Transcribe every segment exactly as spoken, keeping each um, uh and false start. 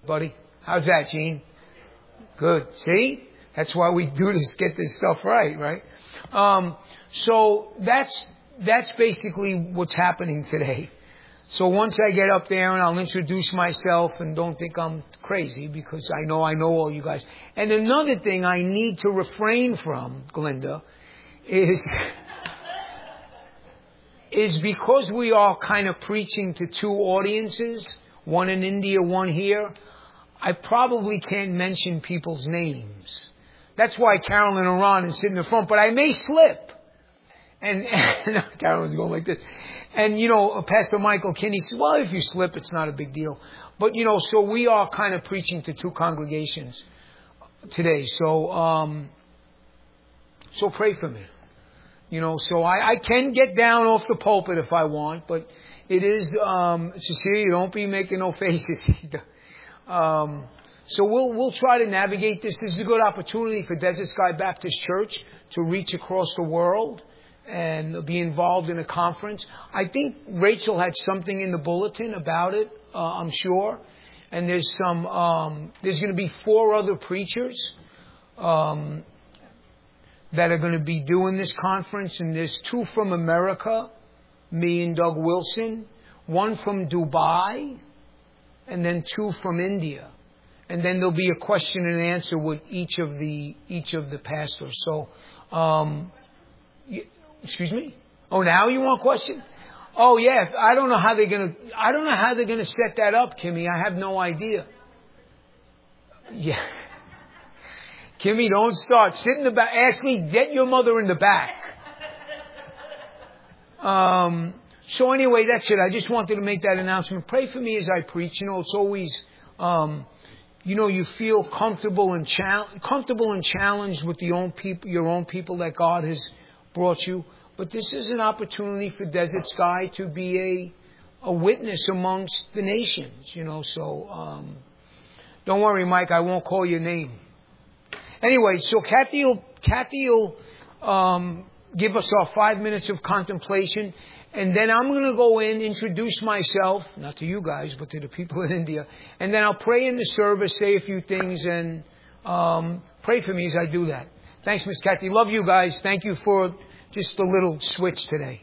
Buddy, how's that, Gene? Good. See? That's why we do this, get this stuff right, right? Um, so that's, that's basically what's happening today. So once I get up there and I'll introduce myself, and don't think I'm crazy because I know I know all you guys. And another thing I need to refrain from, Glinda, is, is because we are kind of preaching to two audiences, one in India, one here, I probably can't mention people's names. That's why Carolyn and Ron is sitting in the front, but I may slip. And, and Carolyn's going like this. And, you know, Pastor Michael Kinney says, well, if you slip, it's not a big deal. But, you know, so we are kind of preaching to two congregations today. So, um, so pray for me. You know, so I, I can get down off the pulpit if I want, but it is, um, Cecilia, don't be making no faces either. Um, so we'll, we'll try to navigate this. This is a good opportunity for Desert Sky Baptist Church to reach across the world and be involved in a conference. I think Rachel had something in the bulletin about it, uh, I'm sure. And there's some, um, there's going to be four other preachers, um, that are going to be doing this conference. And there's two from America, me and Doug Wilson, one from Dubai, and then two from India. And then there'll be a question and answer with each of the, each of the pastors. So, um, excuse me? Oh, now you want a question? Oh, yeah. I don't know how they're going to, I don't know how they're going to set that up, Kimmy. I have no idea. Yeah. Kimmy, don't start. Sit in the back. Ask me, get your mother in the back. Um, so anyway, that's it. I just wanted to make that announcement. Pray for me as I preach. You know, it's always, um, you know, you feel comfortable and chal- comfortable and challenged with the own people, your own people that God has brought you. But this is an opportunity for Desert Sky to be a, a witness amongst the nations, you know. So, um, don't worry, Mike, I won't call your name. Anyway, so Kathy will, Kathy will, um, give us our five minutes of contemplation. And then I'm going to go in, introduce myself, not to you guys, but to the people in India. And then I'll pray in the service, say a few things, and um, pray for me as I do that. Thanks, Miss Kathy. Love you guys. Thank you for just a little switch today.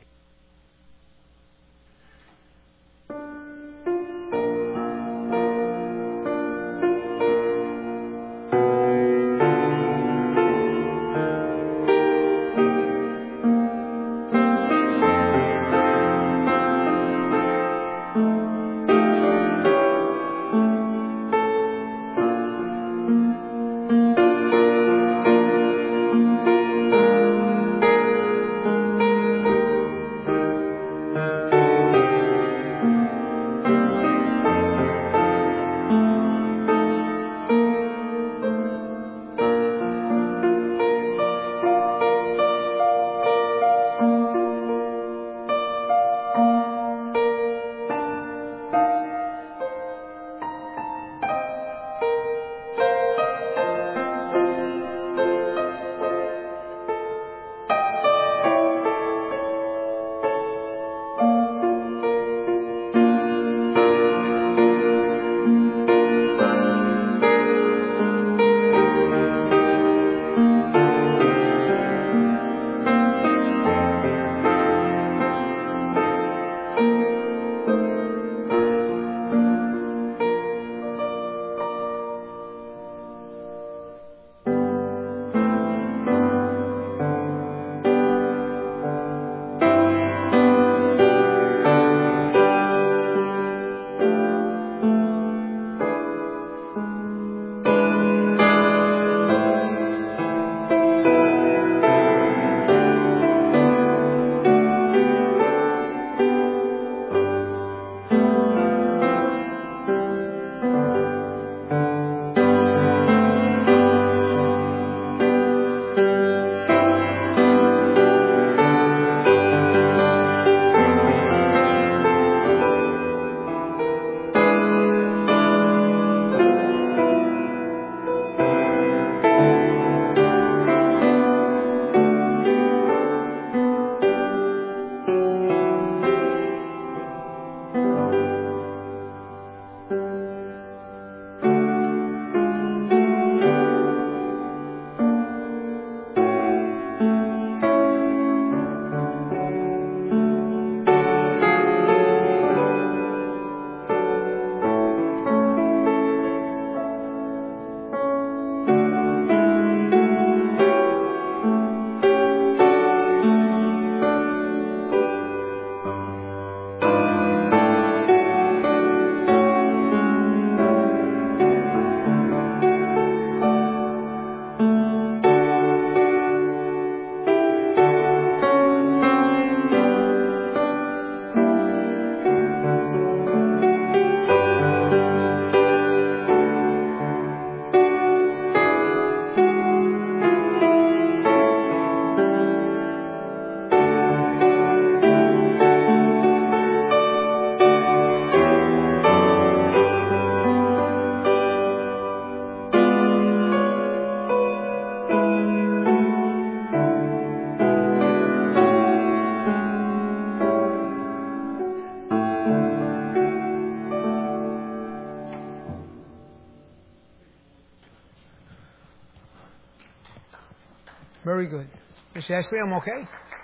Very good. Miss Ashley, I'm okay?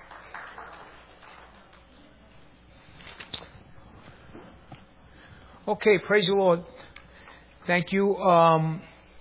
Okay, praise the Lord. Thank you. Um,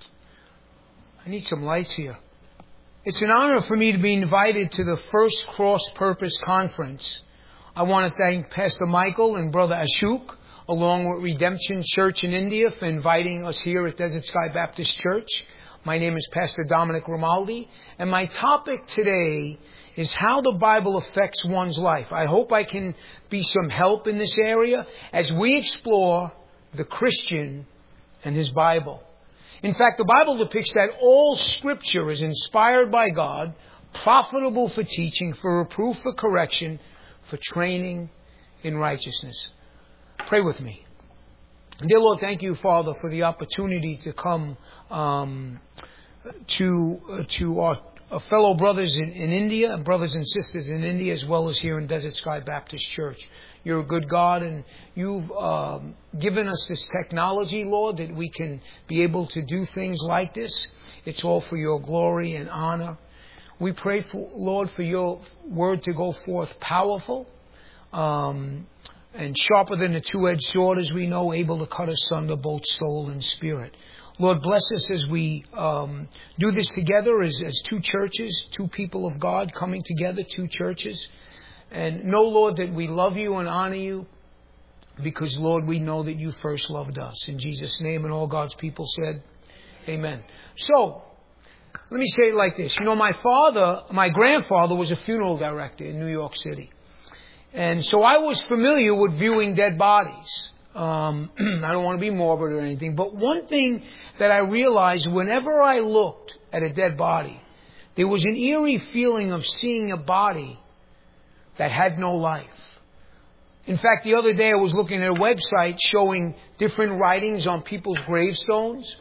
I need some lights here. It's an honor for me to be invited to the first Cross Purpose Conference. I want to thank Pastor Michael and Brother Ashok, along with Redemption Church in India, for inviting us here at Desert Sky Baptist Church. My name is Pastor Dominic Romaldi, and my topic today is how the Bible affects one's life. I hope I can be some help in this area as we explore the Christian and his Bible. In fact, the Bible depicts that all Scripture is inspired by God, profitable for teaching, for reproof, for correction, for training in righteousness. Pray with me. Dear Lord, thank you, Father, for the opportunity to come um, to uh, to our, our fellow brothers in, in India, brothers and sisters in India, as well as here in Desert Sky Baptist Church. You're a good God, and you've um, given us this technology, Lord, that we can be able to do things like this. It's all for your glory and honor. We pray, for, Lord, for your word to go forth powerful, um, and sharper than a two-edged sword, as we know, able to cut asunder both soul and spirit. Lord, bless us as we um, do this together as, as two churches, two people of God coming together, two churches. And know, Lord, that we love you and honor you because, Lord, we know that you first loved us. In Jesus' name, and all God's people said, amen. So, let me say it like this. You know, my father, my grandfather was a funeral director in New York City. And so I was familiar with viewing dead bodies. Um, I don't want to be morbid or anything, but one thing that I realized whenever I looked at a dead body, there was an eerie feeling of seeing a body that had no life. In fact, the other day I was looking at a website showing different writings on people's gravestones.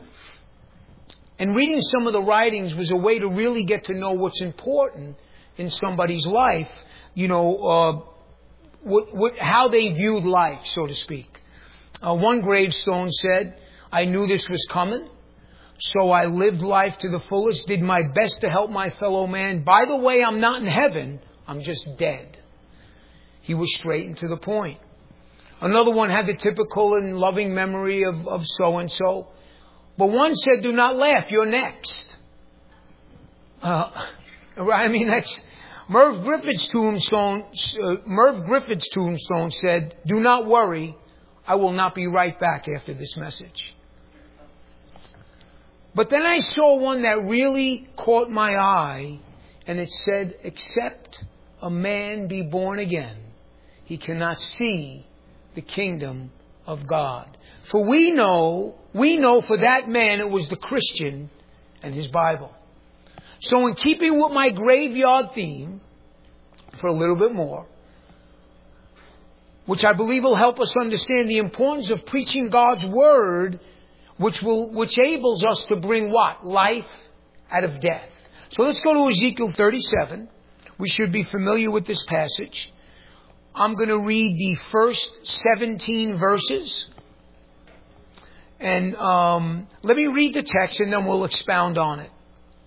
And reading some of the writings was a way to really get to know what's important in somebody's life, you know, uh, What, what, how they viewed life, so to speak. Uh, one gravestone said, I knew this was coming, so I lived life to the fullest, did my best to help my fellow man. By the way, I'm not in heaven, I'm just dead. He was straight and to the point. Another one had the typical and loving memory of, of so-and-so. But one said, do not laugh, you're next. Uh, I mean, that's... Merv Griffith's tombstone, uh, Merv Griffith's tombstone said, do not worry, I will not be right back after this message. But then I saw one that really caught my eye, and it said, except a man be born again, he cannot see the kingdom of God. For we know, we know for that man it was the Christian and his Bible. So in keeping with my graveyard theme, for a little bit more, which I believe will help us understand the importance of preaching God's Word, which will, which enables us to bring what? Life out of death. So let's go to Ezekiel thirty-seven. We should be familiar with this passage. I'm going to read the first seventeen verses. And um, let me read the text and then we'll expound on it.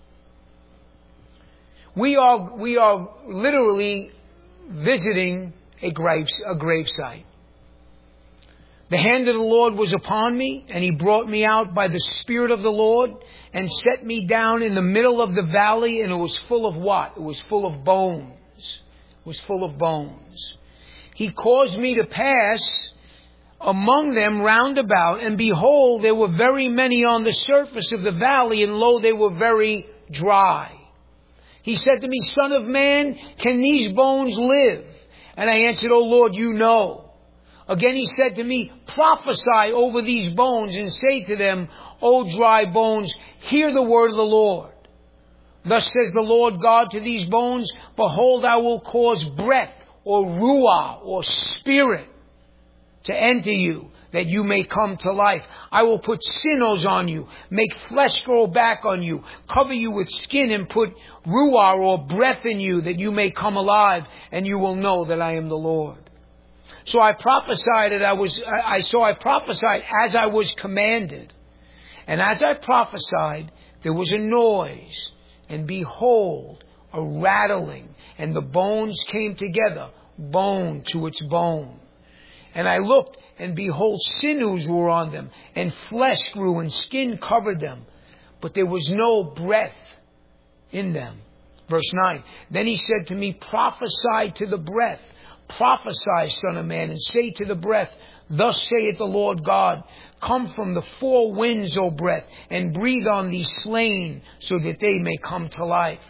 We are we are literally visiting a grave a gravesite. The hand of the Lord was upon me, and He brought me out by the Spirit of the Lord, and set me down in the middle of the valley, and it was full of what? It was full of bones. It was full of bones. He caused me to pass among them round about, and behold, there were very many on the surface of the valley, and lo, they were very dry. He said to me, Son of man, can these bones live? And I answered, O Lord, you know. Again he said to me, prophesy over these bones and say to them, O dry bones, hear the word of the Lord. Thus says the Lord God to these bones, behold, I will cause breath or ruah or spirit to enter you, that you may come to life. I will put sinews on you, make flesh grow back on you, cover you with skin, and put ruah or breath in you, that you may come alive, and you will know that I am the Lord. So I prophesied that I was, I saw I prophesied as I was commanded. And as I prophesied, there was a noise, and behold, a rattling, and the bones came together, bone to its bone. And I looked, and behold, sinews were on them, and flesh grew, and skin covered them, but there was no breath in them. Verse nine, then he said to me, prophesy to the breath, prophesy, son of man, and say to the breath, thus saith the Lord God, come from the four winds, O breath, and breathe on these slain, so that they may come to life.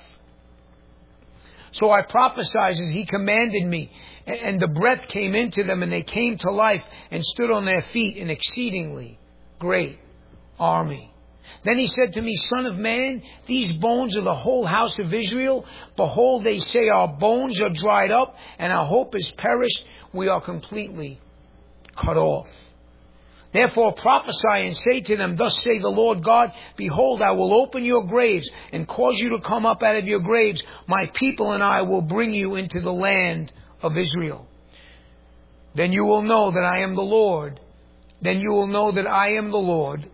So I prophesied as he commanded me, and the breath came into them, and they came to life, and stood on their feet, an exceedingly great army. Then he said to me, son of man, these bones are the whole house of Israel. Behold, they say, our bones are dried up, and our hope is perished. We are completely cut off. Therefore prophesy and say to them, thus say the Lord God, behold, I will open your graves and cause you to come up out of your graves. My people and I will bring you into the land of Israel. Then you will know that I am the Lord. Then you will know that I am the Lord.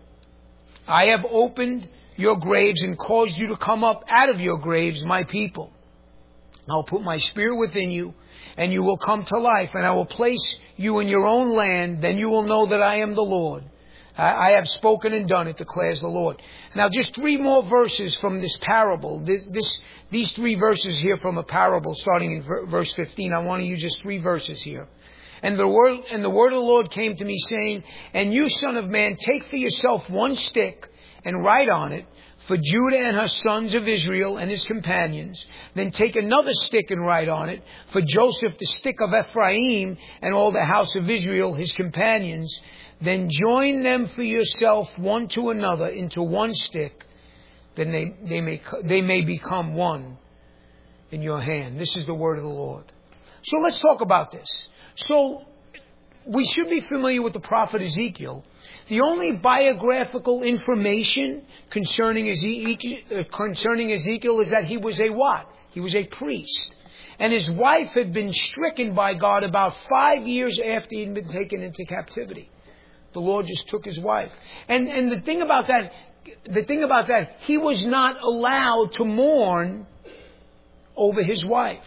I have opened your graves and caused you to come up out of your graves, my people. I'll put my spirit within you, and you will come to life, and I will place you in your own land. Then you will know that I am the Lord. I, I have spoken and done it, declares the Lord. Now, just three more verses from this parable. This, this, these three verses here from a parable, starting in ver- verse fifteen. I want to use just three verses here. And the word, and the word of the Lord came to me, saying, and you, son of man, take for yourself one stick and write on it, for Judah and her sons of Israel and his companions. Then take another stick and write on it, for Joseph, the stick of Ephraim, and all the house of Israel, his companions. Then join them for yourself one to another into one stick, then they, they may, they may become one in your hand. This is the word of the Lord. So let's talk about this. So we should be familiar with the prophet Ezekiel. The only biographical information concerning Ezekiel, uh, concerning Ezekiel is that he was a what? He was a priest. And his wife had been stricken by God about five years after he had been taken into captivity. The Lord just took his wife. And, and the thing about that, the thing about that, he was not allowed to mourn over his wife.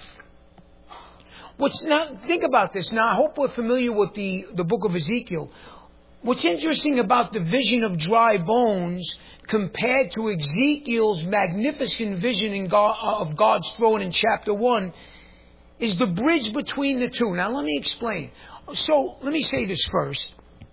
What's now, think about this. Now, I hope we're familiar with the, the book of Ezekiel. What's interesting about the vision of dry bones compared to Ezekiel's magnificent vision in God, of God's throne in chapter one is the bridge between the two. Now, let me explain. So, let me say this first.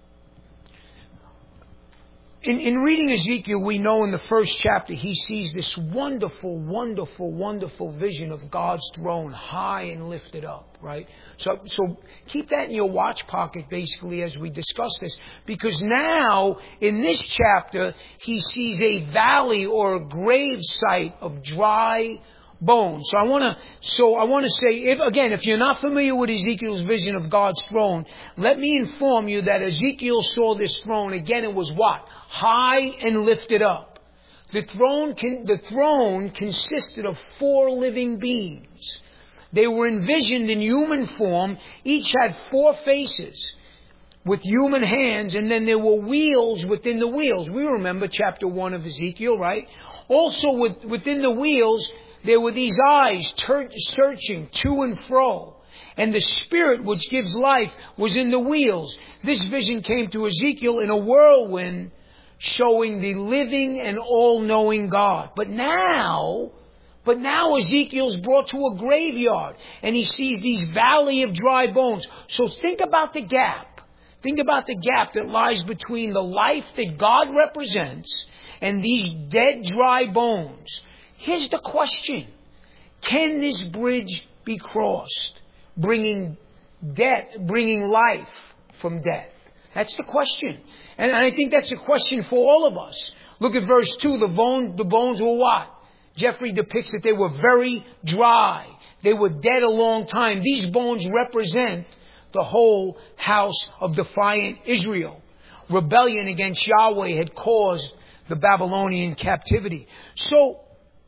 In, in reading Ezekiel, we know in the first chapter he sees this wonderful, wonderful, wonderful vision of God's throne high and lifted up, right? So, so keep that in your watch pocket, basically, as we discuss this. Because now, in this chapter, he sees a valley or a grave site of dry bones. So I want to, so I want to say, if, again, if you're not familiar with Ezekiel's vision of God's throne, let me inform you that Ezekiel saw this throne. Again, it was what? High and lifted up. The throne, can, the throne consisted of four living beings. They were envisioned in human form. Each had four faces with human hands, and then there were wheels within the wheels. We remember chapter one of Ezekiel, right? Also, with, within the wheels, there were these eyes ter- searching to and fro. And the spirit which gives life was in the wheels. This vision came to Ezekiel in a whirlwind, showing the living and all-knowing God. But now, but now Ezekiel's brought to a graveyard, and he sees these valley of dry bones. So think about the gap. Think about the gap that lies between the life that God represents and these dead, dry bones. Here's the question. Can this bridge be crossed, bringing death, bringing life from death? That's the question. And I think that's a question for all of us. Look at verse two. The bone, the bones were what? Jeffrey depicts that they were very dry. They were dead a long time. These bones represent the whole house of defiant Israel. Rebellion against Yahweh had caused the Babylonian captivity. So,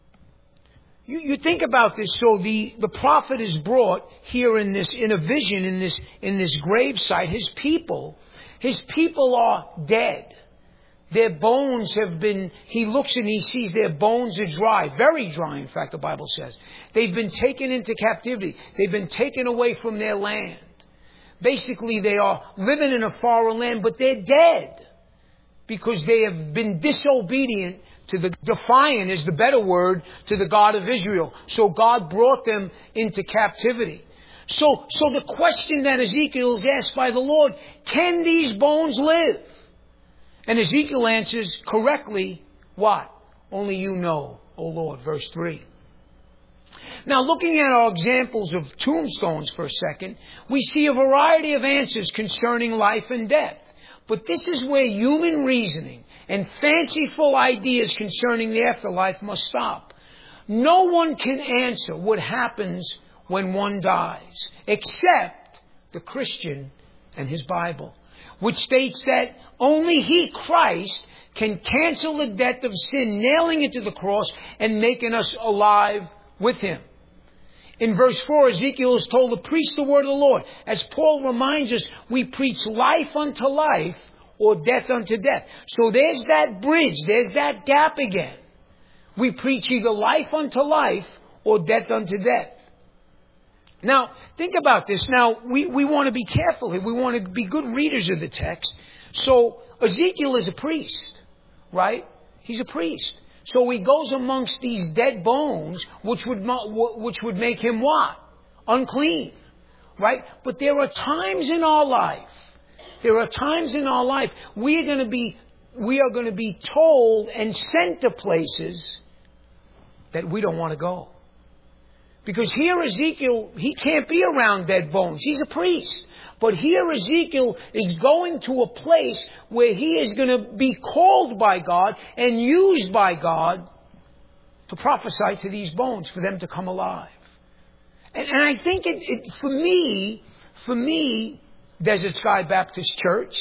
You, you think about this. So the, the prophet is brought here in this, in a vision, in this, in this gravesite. His people, his people are dead. their bones have been, he looks and he sees their bones are dry, very dry, in fact, the Bible says. They've been taken into captivity. They've been taken away from their land. Basically, they are living in a foreign land, but they're dead because they have been disobedient to the, defiant is the better word, to the God of Israel. So God brought them into captivity. So, so the question that Ezekiel is asked by the Lord, can these bones live? And Ezekiel answers correctly, what? Only you know, O Lord. Verse three. Now, looking at our examples of tombstones for a second, we see a variety of answers concerning life and death. But this is where human reasoning and fanciful ideas concerning the afterlife must stop. No one can answer what happens when one dies, except the Christian and his Bible, which states that only He, Christ, can cancel the debt of sin, nailing it to the cross and making us alive with Him. In verse four, Ezekiel is told to preach the word of the Lord. As Paul reminds us, we preach life unto life or death unto death. So there's that bridge, there's that gap again. We preach either life unto life or death unto death. Now, think about this. Now, we, we want to be careful here. We want to be good readers of the text. So, Ezekiel is a priest, right? He's a priest. So he goes amongst these dead bones, which would, which would make him what? Unclean, right? But there are times in our life, there are times in our life, we are going to be, we are going to be told and sent to places that we don't want to go. Because here Ezekiel, he can't be around dead bones. He's a priest. But here Ezekiel is going to a place where he is going to be called by God and used by God to prophesy to these bones for them to come alive. And, and I think it, it, for me, for me, Desert Sky Baptist Church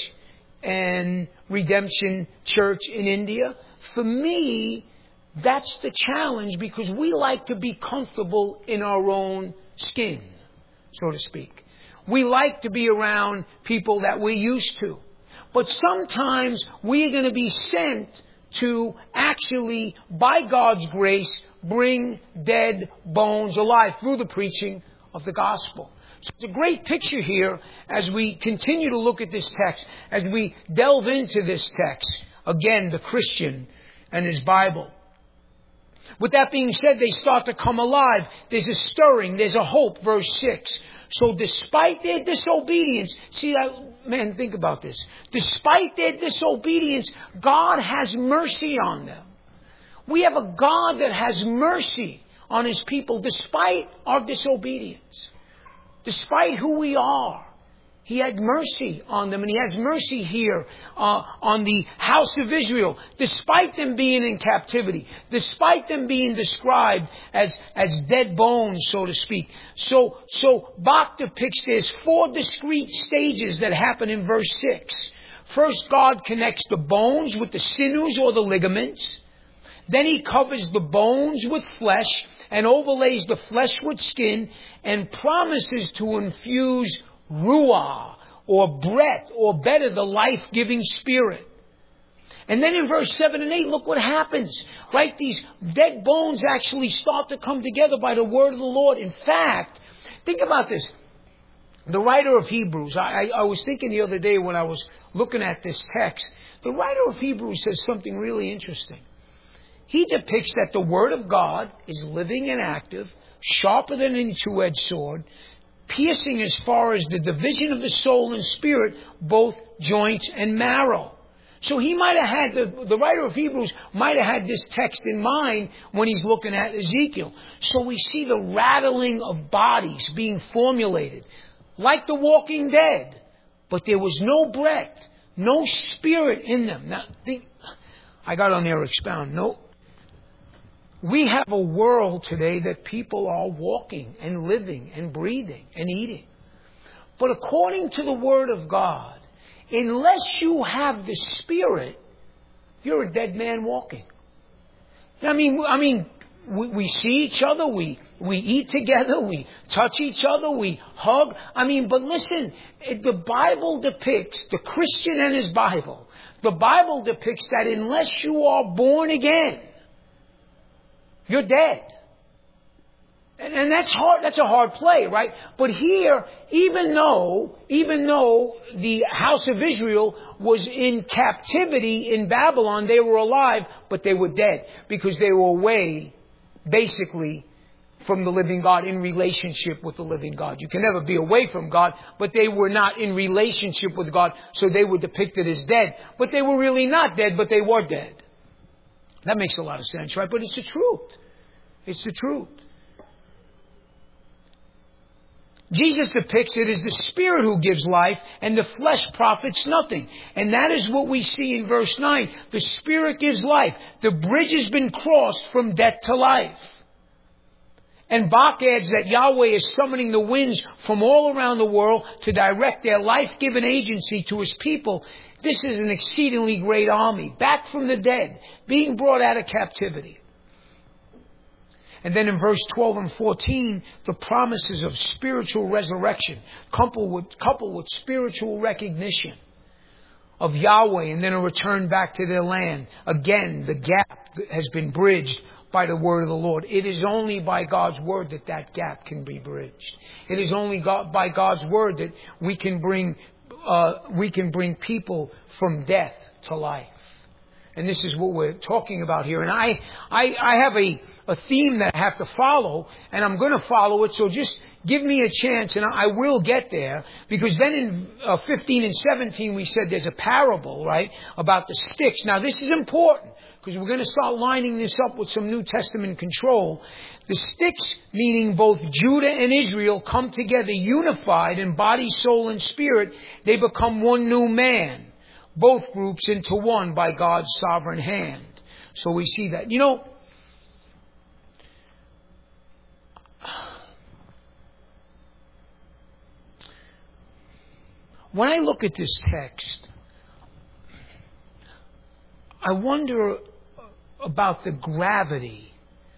and Redemption Church in India, for me, that's the challenge, because we like to be comfortable in our own skin, so to speak. We like to be around people that we're used to. But sometimes we're going to be sent to actually, by God's grace, bring dead bones alive through the preaching of the gospel. So it's a great picture here as we continue to look at this text, as we delve into this text. Again, the Christian and his Bible. With that being said, they start to come alive. There's a stirring. There's a hope. Verse six. So despite their disobedience, see, man, think about this. Despite their disobedience, God has mercy on them. We have a God that has mercy on His people despite our disobedience. Despite who we are. He had mercy on them, and He has mercy here uh, on the house of Israel, despite them being in captivity, despite them being described as, as dead bones, so to speak. So, so Bach depicts there's four discrete stages that happen in verse six. First, God connects the bones with the sinews or the ligaments. Then He covers the bones with flesh and overlays the flesh with skin and promises to infuse ruah, or breath, or better, the life-giving spirit. And then in verse seven and eight, look what happens. Right? These dead bones actually start to come together by the word of the Lord. In fact, think about this. The writer of Hebrews, I, I, I was thinking the other day when I was looking at this text, the writer of Hebrews says something really interesting. He depicts that the word of God is living and active, sharper than any two-edged sword, piercing as far as the division of the soul and spirit, both joints and marrow. So he might have had, the, the writer of Hebrews might have had this text in mind when he's looking at Ezekiel. So we see the rattling of bodies being formulated, like the walking dead. But there was no breath, no spirit in them. Now, think, I got on there to expound. No. We have a world today that people are walking and living and breathing and eating. But according to the Word of God, unless you have the Spirit, you're a dead man walking. I mean, I mean, we, we see each other, we we eat together, we touch each other, we hug. I mean, but listen, the Bible depicts, the Christian and his Bible, the Bible depicts that unless you are born again, you're dead. And, and that's hard, that's a hard play, right? But here, even though, even though the house of Israel was in captivity in Babylon, they were alive, but they were dead because they were away, basically, from the living God, in relationship with the living God. You can never be away from God, but they were not in relationship with God, so they were depicted as dead. But they were really not dead, but they were dead. That makes a lot of sense, right? But it's the truth. It's the truth. Jesus depicts it as the Spirit who gives life, and the flesh profits nothing. And that is what we see in verse nine. The Spirit gives life. The bridge has been crossed from death to life. And Bach adds that Yahweh is summoning the winds from all around the world to direct their life-giving agency to His people. This is an exceedingly great army, back from the dead, being brought out of captivity. And then in verse twelve and fourteen, the promises of spiritual resurrection, coupled with, coupled with spiritual recognition of Yahweh, and then a return back to their land. Again, the gap has been bridged by the word of the Lord. It is only by God's word that that gap can be bridged. It is only God, by God's word that we can bring uh, we can bring people from death to life. And this is what we're talking about here. And I, I, I have a, a theme that I have to follow, and I'm going to follow it. So just give me a chance, and I will get there. Because then in uh, fifteen and seventeen, we said there's a parable, right, about the sticks. Now, this is important, because we're going to start lining this up with some New Testament control. The sticks, meaning both Judah and Israel, come together unified in body, soul, and spirit. They become one new man. Both groups into one by God's sovereign hand. So we see that. You know, when I look at this text, I wonder about the gravity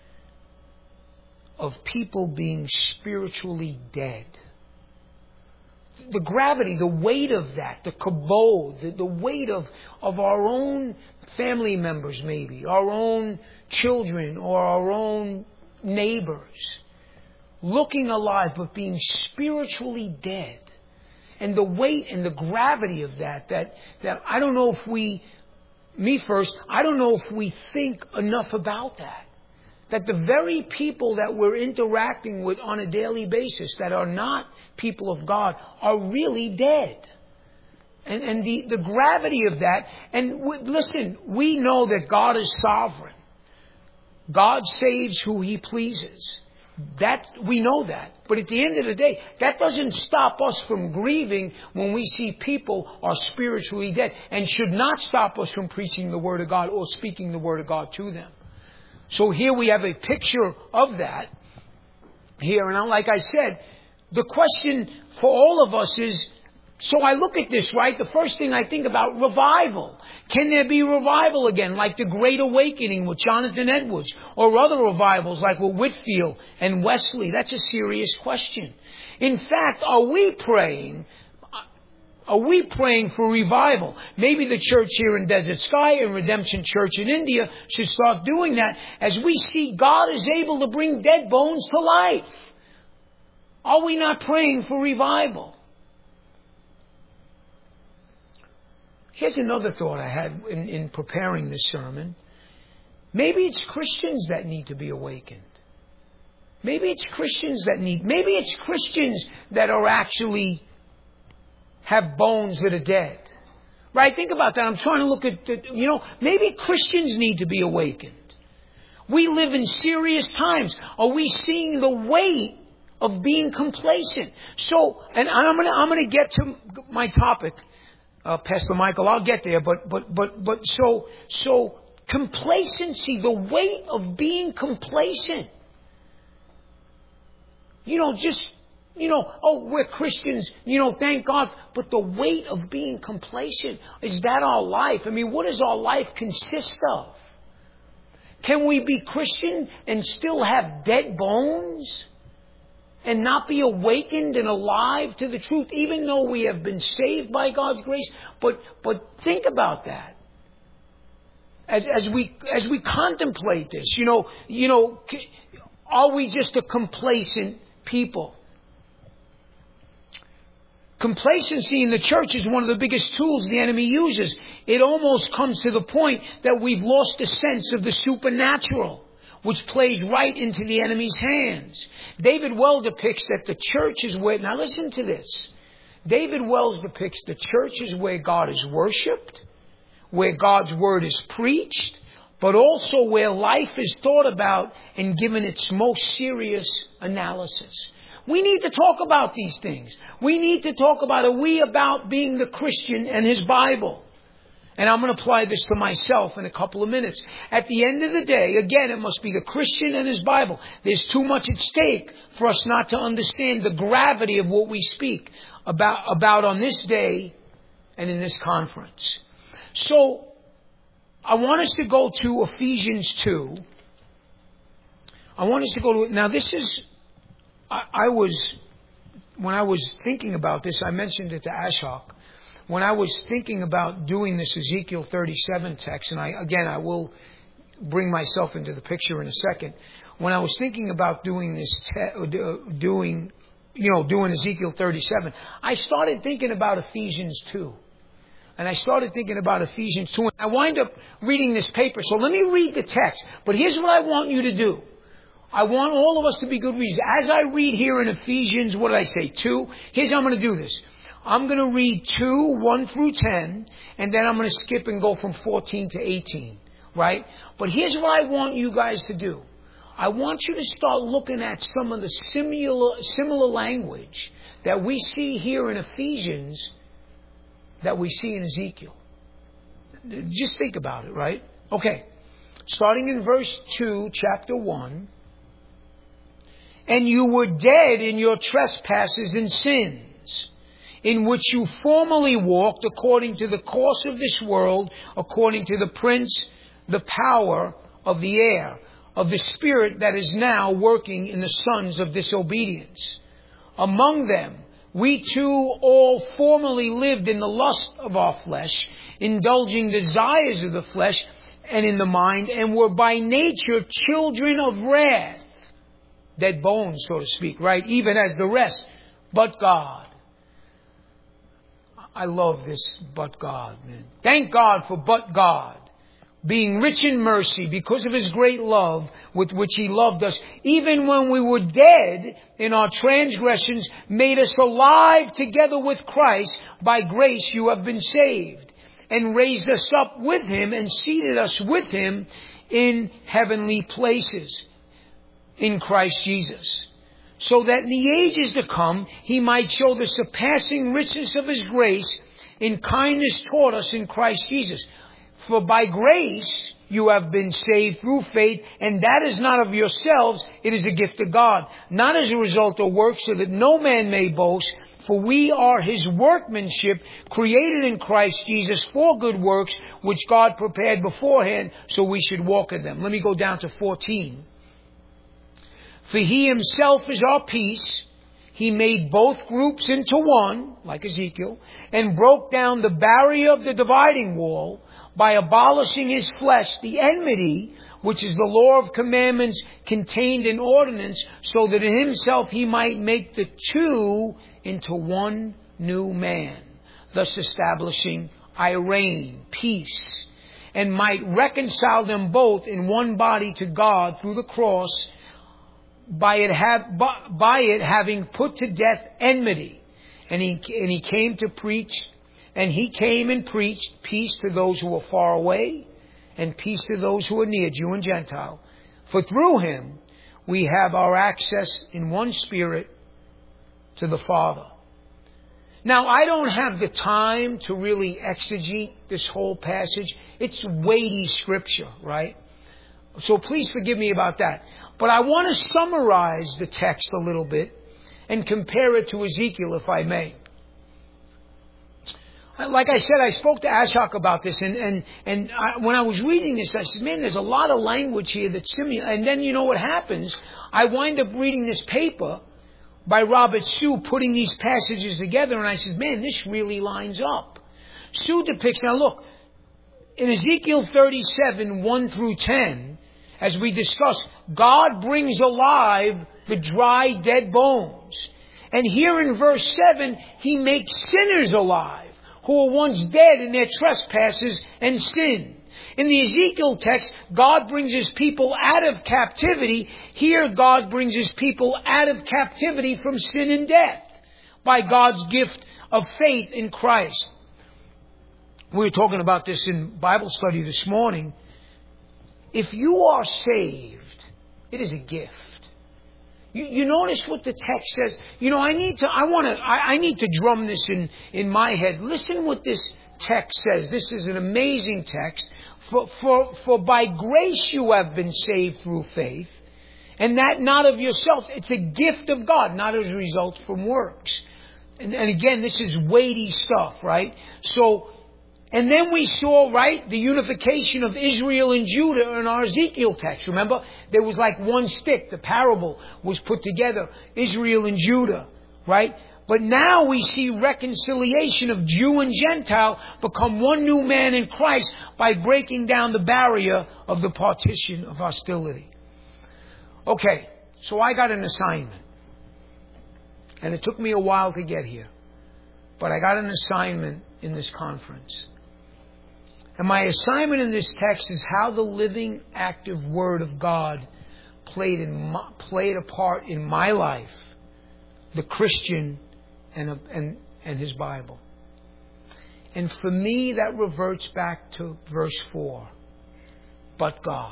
of people being spiritually dead. The gravity, the weight of that, the kabod, the, the weight of, of our own family members maybe, our own children or our own neighbors, looking alive but being spiritually dead. And the weight and the gravity of that, that, that I don't know if we, me first, I don't know if we think enough about that. That the very people that we're interacting with on a daily basis that are not people of God are really dead. And, and the, the gravity of that, and w- listen, we know that God is sovereign. God saves who He pleases. That, we know that. But at the end of the day, that doesn't stop us from grieving when we see people are spiritually dead, and should not stop us from preaching the Word of God or speaking the Word of God to them. So here we have a picture of that here. And like I said, the question for all of us is, so I look at this, right? The first thing I think about, revival. Can there be revival again, like the Great Awakening with Jonathan Edwards, or other revivals like with Whitfield and Wesley? That's a serious question. In fact, are we praying Are we praying for revival? Maybe the church here in Desert Sky and Redemption Church in India should start doing that, as we see God is able to bring dead bones to life. Are we not praying for revival? Here's another thought I had in, in preparing this sermon. Maybe it's Christians that need to be awakened. Maybe it's Christians that need, maybe it's Christians that are actually have bones that are dead. Right? Think about that. I'm trying to look at, the, you know, maybe Christians need to be awakened. We live in serious times. Are we seeing the weight of being complacent? So, and I'm going to, I'm going to get to my topic, uh, Pastor Michael. I'll get there. But, but, but, but, so, so complacency, the weight of being complacent. You know, just, You know, oh, we're Christians, you know, thank God. But the weight of being complacent, is that our life? I mean, what does our life consist of? Can we be Christian and still have dead bones? And not be awakened and alive to the truth, even though we have been saved by God's grace? But, but think about that. As, as we, as we contemplate this, you know, you know, are we just a complacent people? Complacency in the church is one of the biggest tools the enemy uses. It almost comes to the point that we've lost the sense of the supernatural, which plays right into the enemy's hands. David Wells depicts that the church is where, now listen to this. David Wells depicts the church is where God is worshipped, where God's word is preached, but also where life is thought about and given its most serious analysis. We need to talk about these things. We need to talk about, are we about being the Christian and his Bible? And I'm going to apply this to myself in a couple of minutes. At the end of the day, again, it must be the Christian and his Bible. There's too much at stake for us not to understand the gravity of what we speak about, about on this day and in this conference. So, I want us to go to Ephesians two. I want us to go to, now this is, I, I was, when I was thinking about this, I mentioned it to Ashok. When I was thinking about doing this Ezekiel thirty-seven text, and I, again, I will bring myself into the picture in a second. When I was thinking about doing this, te- doing, you know, doing Ezekiel thirty-seven, I started thinking about Ephesians two. And I started thinking about Ephesians two. And I wind up reading this paper. So let me read the text. But here's what I want you to do. I want all of us to be good readers. As I read here in Ephesians, what did I say? two. Here's how I'm going to do this. I'm going to read two, one through ten, and then I'm going to skip and go from fourteen to eighteen, right? But here's what I want you guys to do. I want you to start looking at some of the similar, similar language that we see here in Ephesians that we see in Ezekiel. Just think about it, right? Okay. Starting in verse two, chapter one. And you were dead in your trespasses and sins, in which you formerly walked according to the course of this world, according to the prince, the power of the air, of the spirit that is now working in the sons of disobedience. Among them, we too all formerly lived in the lust of our flesh, indulging desires of the flesh and in the mind, and were by nature children of wrath. Dead bones, so to speak, right? Even as the rest. But God. I love this, but God, man. Thank God for but God. Being rich in mercy because of His great love with which He loved us, even when we were dead in our transgressions, made us alive together with Christ. By grace you have been saved, and raised us up with Him and seated us with Him in heavenly places in Christ Jesus, so that in the ages to come He might show the surpassing richness of His grace in kindness toward us in Christ Jesus. For by grace you have been saved through faith, and that is not of yourselves, it is a gift of God, not as a result of works, so that no man may boast. For we are His workmanship, created in Christ Jesus for good works, which God prepared beforehand, so we should walk in them. Let me go down to fourteen. For He Himself is our peace. He made both groups into one, like Ezekiel, and broke down the barrier of the dividing wall by abolishing His flesh, the enmity, which is the law of commandments contained in ordinance, so that in Himself He might make the two into one new man, thus establishing Irene, peace, and might reconcile them both in one body to God through the cross, by it, have, by it having put to death enmity. And he, and he came to preach, and He came and preached peace to those who are far away, and peace to those who are near, Jew and Gentile. For through Him we have our access in one Spirit to the Father. Now, I don't have the time to really exegete this whole passage. It's weighty scripture, right? So please forgive me about that. But I want to summarize the text a little bit and compare it to Ezekiel, if I may. Like I said, I spoke to Ashok about this, and and and I, when I was reading this, I said, "Man, there's a lot of language here that's similar." And then you know what happens? I wind up reading this paper by Robert Sue, putting these passages together, and I said, "Man, this really lines up." Sue depicts, now look, in Ezekiel thirty-seven, one through ten, as we discussed, God brings alive the dry, dead bones. And here in verse seven, He makes sinners alive, who were once dead in their trespasses and sin. In the Ezekiel text, God brings His people out of captivity. Here, God brings His people out of captivity from sin and death by God's gift of faith in Christ. We were talking about this in Bible study this morning. If you are saved, it is a gift. You, you notice what the text says. You know, I need to, I want to, I, I need to drum this in, in my head. Listen what this text says. This is an amazing text. For, for, for by grace you have been saved through faith, and that not of yourselves. It's a gift of God, not as a result from works. And, and again, this is weighty stuff, right? So, and then we saw, right, the unification of Israel and Judah in our Ezekiel text. Remember? There was like one stick. The parable was put together. Israel and Judah, right? But now we see reconciliation of Jew and Gentile become one new man in Christ by breaking down the barrier of the partition of hostility. Okay, so I got an assignment. And it took me a while to get here. But I got an assignment in this conference. And my assignment in this text is how the living, active Word of God played in my, played a part in my life, the Christian and, and, and his Bible. And for me, that reverts back to verse four. But God,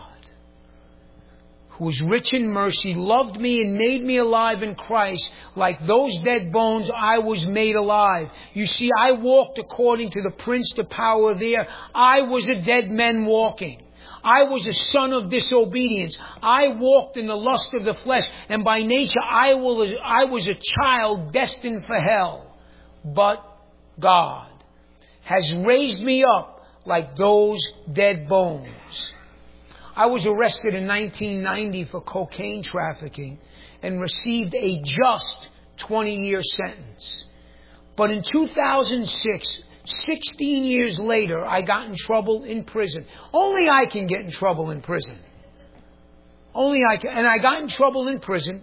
who is rich in mercy, loved me and made me alive in Christ. Like those dead bones, I was made alive. You see, I walked according to the prince, the power of the air. I was a dead man walking. I was a son of disobedience. I walked in the lust of the flesh. And by nature, I was a child destined for hell. But God has raised me up like those dead bones. I was arrested in nineteen ninety for cocaine trafficking and received a just twenty-year sentence. But in two thousand six, sixteen years later, I got in trouble in prison. Only I can get in trouble in prison. Only I can. And I got in trouble in prison.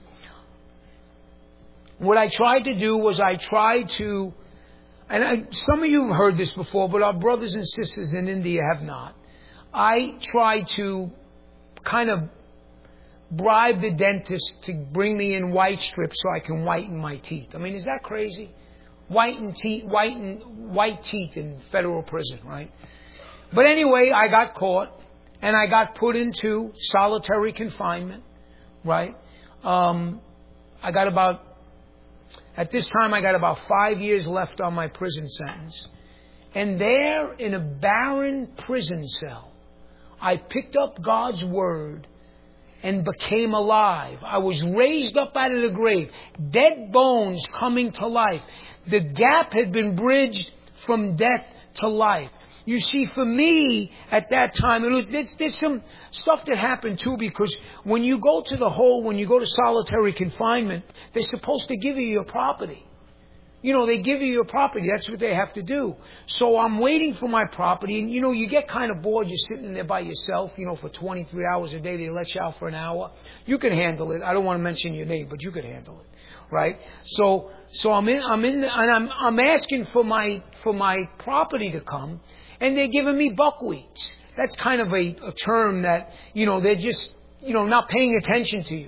What I tried to do was I tried to, and I, some of you have heard this before, but our brothers and sisters in India have not. I tried to kind of bribe the dentist to bring me in white strips so I can whiten my teeth. I mean, is that crazy? Whiten teeth, whiten, white teeth in federal prison, right? But anyway, I got caught and I got put into solitary confinement, right? Um, I got about, at this time I got about five years left on my prison sentence. And there in a barren prison cell, I picked up God's Word and became alive. I was raised up out of the grave. Dead bones coming to life. The gap had been bridged from death to life. You see, for me, at that time, it was, there's, there's some stuff that happened too, because when you go to the hole, when you go to solitary confinement, they're supposed to give you your property. You know, they give you your property. That's what they have to do. So I'm waiting for my property. And, you know, you get kind of bored. You're sitting there by yourself, you know, for twenty-three hours a day. They let you out for an hour. You can handle it. I don't want to mention your name, but you could handle it. Right? So, so I'm in, I'm in, and I'm, I'm asking for my, for my property to come. And they're giving me buckwheats. That's kind of a, a term that, you know, they're just, you know, not paying attention to you.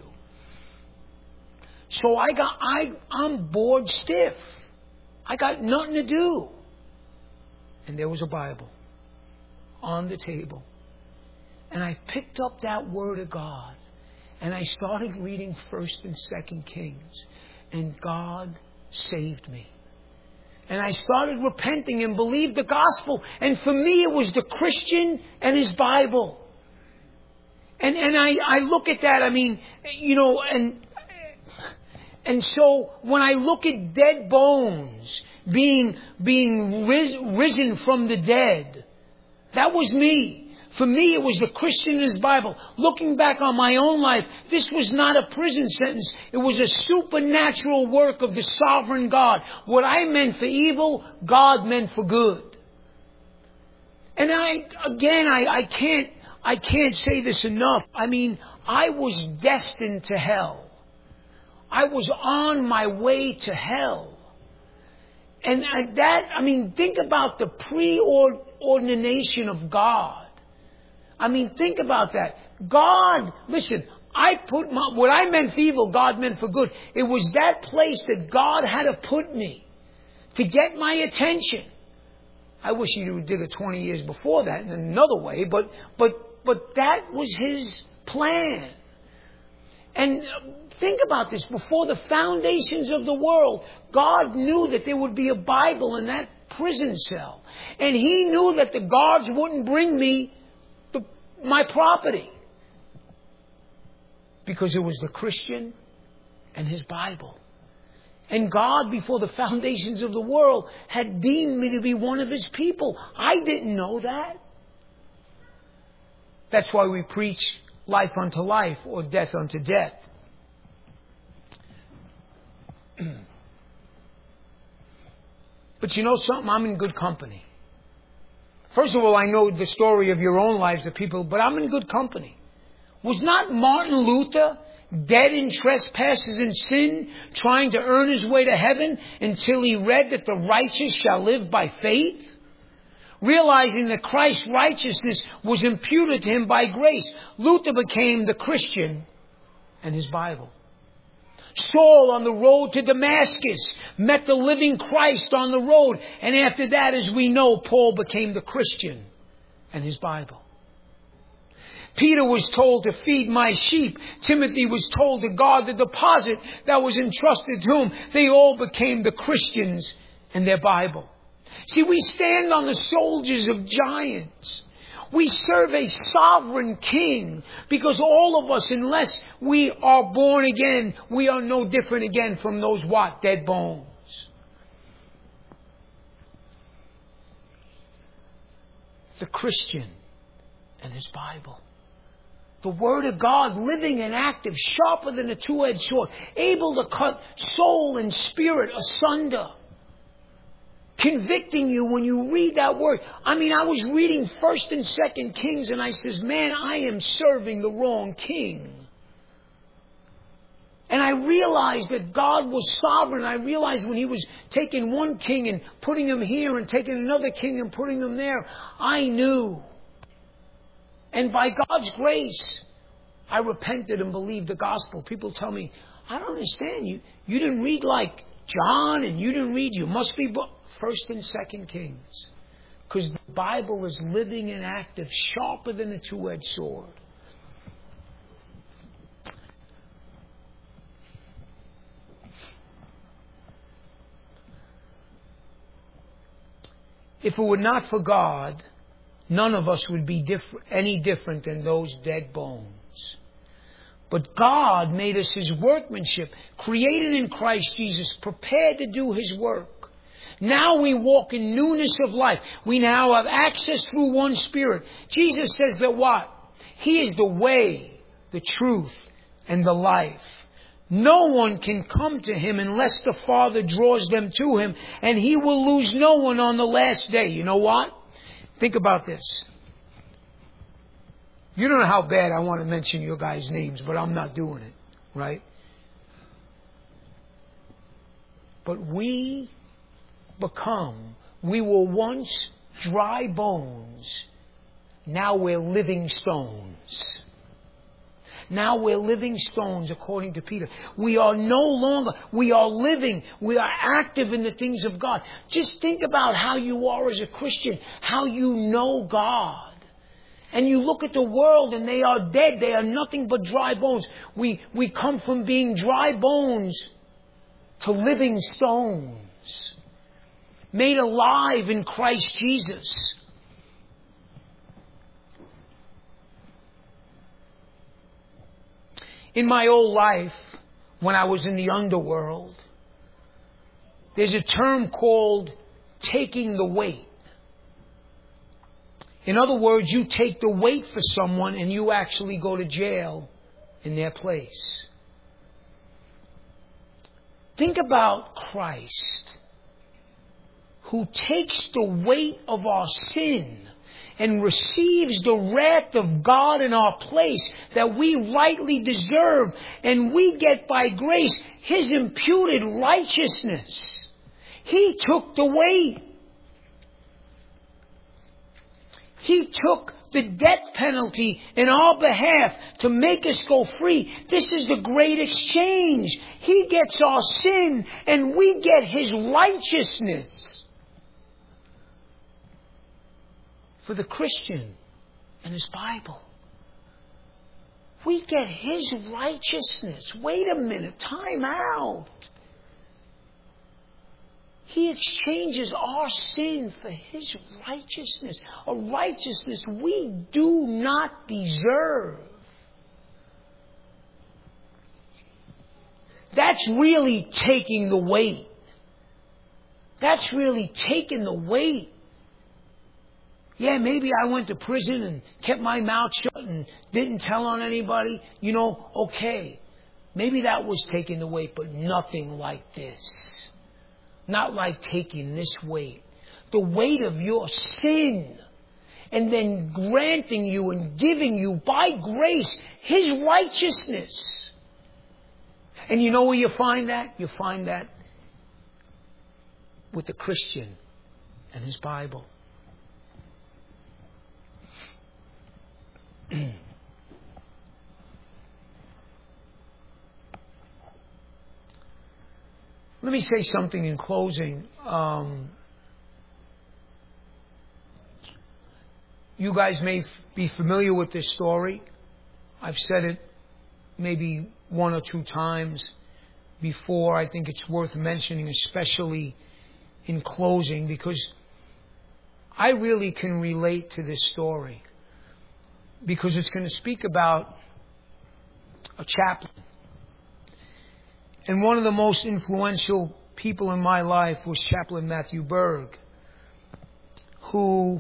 So I got, I, I'm bored stiff. I got nothing to do. And there was a Bible on the table. And I picked up that Word of God. And I started reading First and Second Kings. And God saved me. And I started repenting and believed the gospel. And for me, it was the Christian and his Bible. And and I, I look at that, I mean, you know, and And so when I look at dead bones being, being ris- risen from the dead, that was me. For me, it was the Christian in his Bible. Looking back on my own life, this was not a prison sentence. It was a supernatural work of the sovereign God. What I meant for evil, God meant for good. And I, again, I, I can't, I can't say this enough. I mean, I was destined to hell. I was on my way to hell. And that, I mean, think about the preordination of God. I mean, think about that. God, listen, I put my, what I meant for evil, God meant for good. It was that place that God had to put me to get my attention. I wish He did it twenty years before that in another way, but, but, but that was His plan. And think about this. Before the foundations of the world, God knew that there would be a Bible in that prison cell. And He knew that the guards wouldn't bring me the, my property. Because it was the Christian and his Bible. And God, before the foundations of the world, had deemed me to be one of His people. I didn't know that. That's why we preach life unto life or death unto death. But you know something? I'm in good company. First of all, I know the story of your own lives of people, but I'm in good company. Was not Martin Luther dead in trespasses and sin, trying to earn his way to heaven until he read that the righteous shall live by faith? Realizing that Christ's righteousness was imputed to him by grace, Luther became the Christian and his Bible. Saul, on the road to Damascus, met the living Christ on the road. And after that, as we know, Paul became the Christian and his Bible. Peter was told to feed my sheep. Timothy was told to guard the deposit that was entrusted to him. They all became the Christians and their Bible. See, we stand on the shoulders of giants. We serve a sovereign king, because all of us, unless we are born again, we are no different again from those what? Dead bones. The Christian and his Bible. The Word of God, living and active, sharper than a two-edged sword, able to cut soul and spirit asunder. Convicting you when you read that word. I mean, I was reading First and Second Kings, and I says, man, I am serving the wrong king. And I realized that God was sovereign. I realized when He was taking one king and putting him here and taking another king and putting him there, I knew. And by God's grace, I repented and believed the gospel. People tell me, I don't understand. You, you didn't read like John, and you didn't read, you must be First and Second Kings. Because the Bible is living and active, sharper than a two-edged sword. If it were not for God, none of us would be different, any different than those dead bones. But God made us His workmanship, created in Christ Jesus, prepared to do His work. Now we walk in newness of life. We now have access through one Spirit. Jesus says that what? He is the way, the truth, and the life. No one can come to Him unless the Father draws them to Him, and He will lose no one on the last day. You know what? Think about this. You don't know how bad I want to mention your guys' names, but I'm not doing it, right? But we become, we were once dry bones, now we're living stones. Now we're living stones, according to Peter. We are no longer, we are living, we are active in the things of God. Just think about how you are as a Christian, how you know God. And you look at the world and they are dead. They are nothing but dry bones. We, we come from being dry bones to living stones, made alive in Christ Jesus. In my old life, when I was in the underworld. There's a term called taking the weight. In other words, you take the weight for someone and you actually go to jail in their place. Think about Christ, who takes the weight of our sin and receives the wrath of God in our place that we rightly deserve, and we get by grace His imputed righteousness. He took the weight. He took the death penalty in our behalf to make us go free. This is the great exchange. He gets our sin and we get His righteousness. For the Christian and his Bible, we get His righteousness. Wait a minute, time out. He exchanges our sin for His righteousness, a righteousness we do not deserve. That's really taking the weight. That's really taking the weight. Yeah, maybe I went to prison and kept my mouth shut and didn't tell on anybody. You know, okay. Maybe that was taking the weight, but nothing like this. Not like taking this weight. The weight of your sin. And then granting you and giving you by grace His righteousness. And you know where you find that? You find that with the Christian and his Bible. Let me say something in closing. Um, you guys may f- be familiar with this story. I've said it maybe one or two times before. I think it's worth mentioning, especially in closing, because I really can relate to this story. Because it's going to speak about a chaplain. And one of the most influential people in my life was Chaplain Matthew Berg, who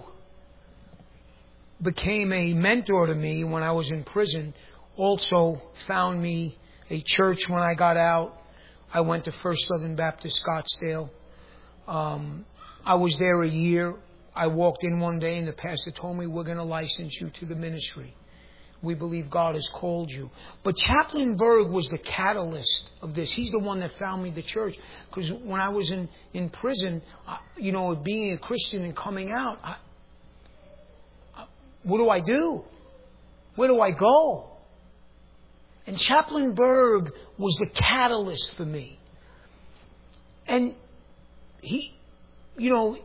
became a mentor to me when I was in prison, also found me a church when I got out. I went to First Southern Baptist Scottsdale. Um, I was there a year. I walked in one day and the pastor told me, we're going to license you to the ministry. We believe God has called you. But Chaplain Berg was the catalyst of this. He's the one that found me the church. Because when I was in, in prison, I, you know, being a Christian and coming out, I, I, what do I do? Where do I go? And Chaplain Berg was the catalyst for me. And he, you know,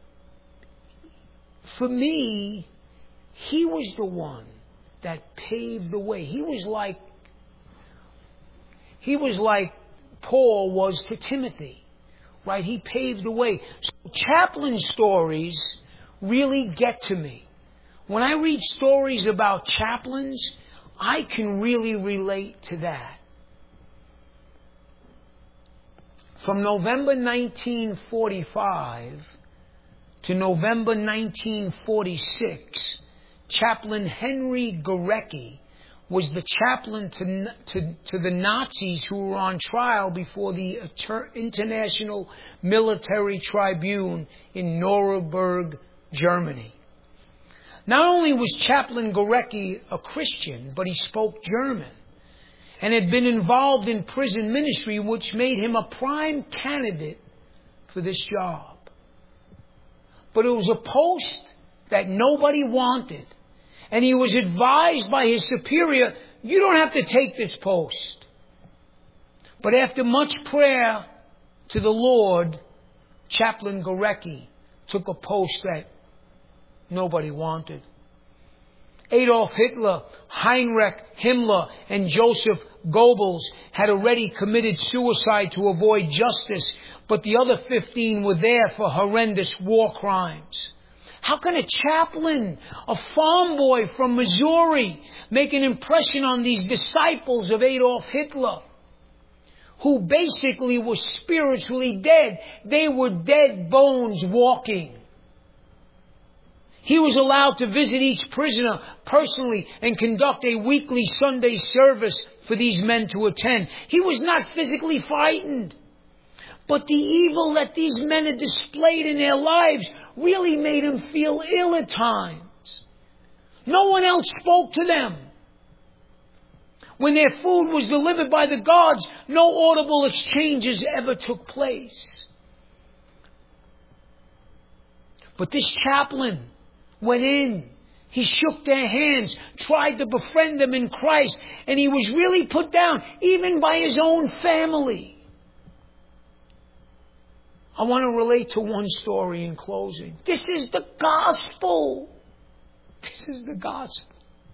for me, he was the one that paved the way. He was like, he was like Paul was to Timothy, right? He paved the way. So chaplain stories really get to me. When I read stories about chaplains, I can really relate to that. From November nineteen forty-five to November nineteen forty-six, Chaplain Henry Gorecki was the chaplain to, to, to the Nazis who were on trial before the International Military Tribunal in Nuremberg, Germany. Not only was Chaplain Gorecki a Christian, but he spoke German and had been involved in prison ministry, which made him a prime candidate for this job. But it was a post that nobody wanted. And he was advised by his superior, you don't have to take this post. But after much prayer to the Lord, Chaplain Gorecki took a post that nobody wanted. Adolf Hitler, Heinrich Himmler, and Joseph Goebbels had already committed suicide to avoid justice, but the other fifteen were there for horrendous war crimes. How can a chaplain, a farm boy from Missouri, make an impression on these disciples of Adolf Hitler? who basically were spiritually dead. They were dead bones walking. He was allowed to visit each prisoner personally and conduct a weekly Sunday service for these men to attend. He was not physically frightened. But the evil that these men had displayed in their lives really made him feel ill at times. No one else spoke to them. When their food was delivered by the guards, no audible exchanges ever took place. But this chaplain went in. He shook their hands, tried to befriend them in Christ, and he was really put down, even by his own family. I want to relate to one story in closing. This is the gospel. This is the gospel.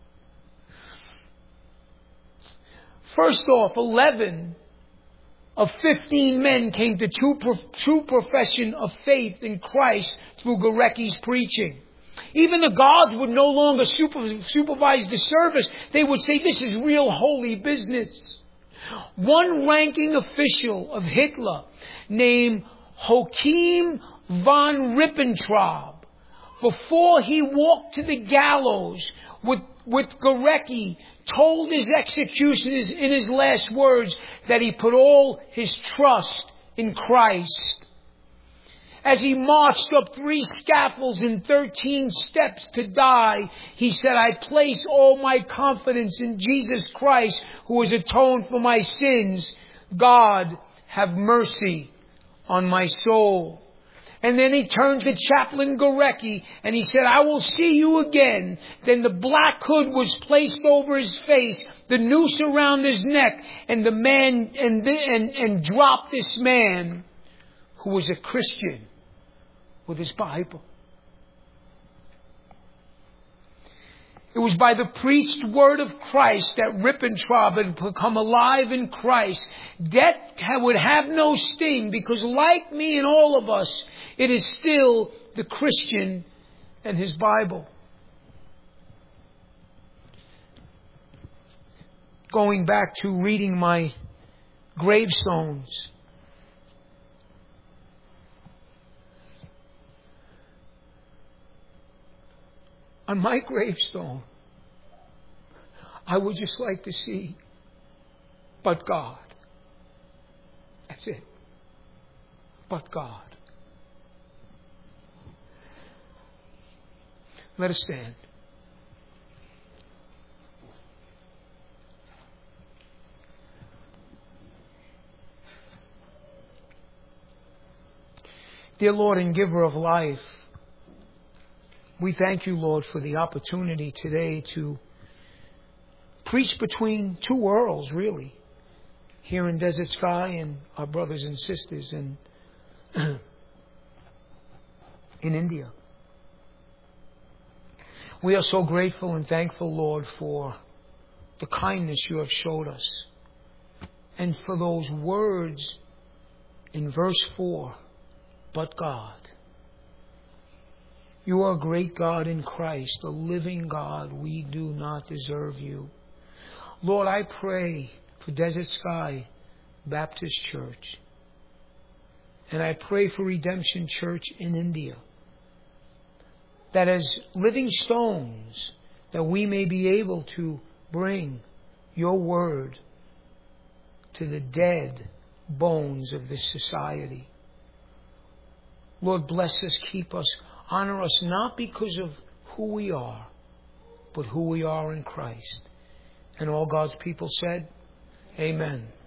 First off, eleven of fifteen men came to true, true profession of faith in Christ through Gorecki's preaching. Even the guards would no longer super, supervise the service. They would say, this is real holy business. One ranking official of Hitler named Joachim von Ribbentrop, before he walked to the gallows with, with Gorecki, told his executioners in his last words that he put all his trust in Christ. As he marched up three scaffolds and thirteen steps to die, he said, I place all my confidence in Jesus Christ, who has atoned for my sins. God, have mercy on my soul. And then he turned to Chaplain Gorecki and he said, I will see you again. Then the black hood was placed over his face, the noose around his neck, and the man and the, and, and dropped this man who was a Christian with his Bible. It was by the preached word of Christ that Ribbentrop had become alive in Christ. Death would have no sting, because like me and all of us, it is still the Christian and his Bible. Going back to reading my gravestones. On my gravestone, I would just like to see, but God. That's it. But God. Let us stand. Dear Lord and giver of life, we thank you, Lord, for the opportunity today to preach between two worlds, really, here in Desert Sky and our brothers and sisters in, in India. We are so grateful and thankful, Lord, for the kindness you have showed us, and for those words in verse four, but God. You are a great God in Christ, a living God. We do not deserve you. Lord, I pray for Desert Sky Baptist Church. And I pray for Redemption Church in India. That as living stones, that we may be able to bring your word to the dead bones of this society. Lord, bless us, keep us. Honor us not because of who we are, but who we are in Christ. And all God's people said, Amen.